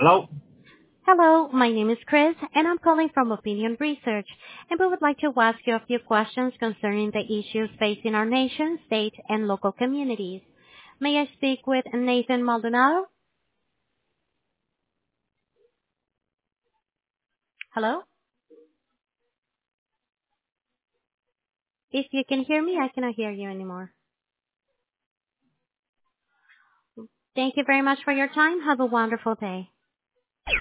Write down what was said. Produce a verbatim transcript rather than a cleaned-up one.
Hello? Hello, my name is Chris, and I'm calling from Opinion Research, and we would like to ask you a few questions concerning the issues facing our nation, state, and local communities. May I speak with Nathan Maldonado? Hello? If you can hear me, I cannot hear you anymore. Thank you very much for your time. Have a wonderful day.